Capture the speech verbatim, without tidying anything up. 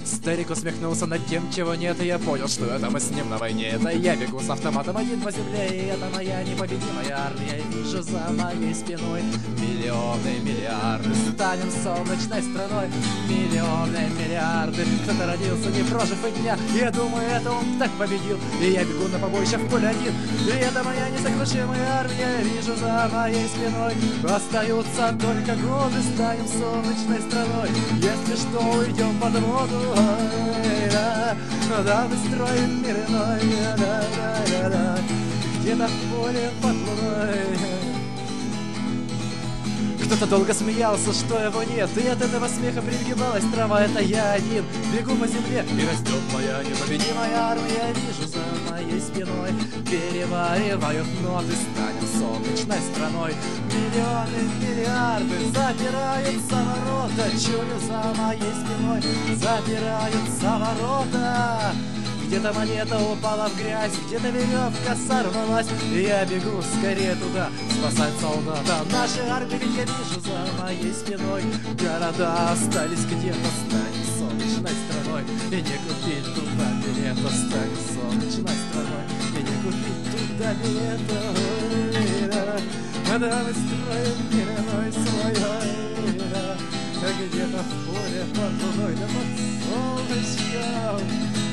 Старик усмехнулся над тем, чего нет, и я понял, что это мы с ним на войне. Это я бегу с автоматом один по земле, и это моя непобедимая армия. Вижу за моей спиной миллионы, миллиарды. Станем солнечной страной. Миллионы, миллиарды. Кто-то родился, не прожив и дня. Я думаю, это он так победил. И я бегу на побоище в поле один. И это моя несокрушимая армия. Вижу за моей спиной. Остаются только годы. Станем солнечной страной. Если что, уйдем под воду. Да, мы строим мир иной. Где-то в поле под луной. Кто-то долго смеялся, что его нет, и от этого смеха пригибалась трава. Это я один бегу по земле, и растет моя непобедимая армия. Вижу за моей спиной, переваривают ноты. Станем солнечной страной. Миллионы, миллиарды запираются ворота. Чую за моей спиной, запираются ворота. Где-то монета упала в грязь, где-то веревка сорвалась. И я бегу скорее туда, спасать солдата. Наши армии, ведь я вижу за моей спиной. Города остались где-то, станем солнечной страной. И не купить туда билета, станем солнечной страной. И не купить туда билета. Да, мы строим мир иной свой. Где-то в поле под луной, да под солнышком.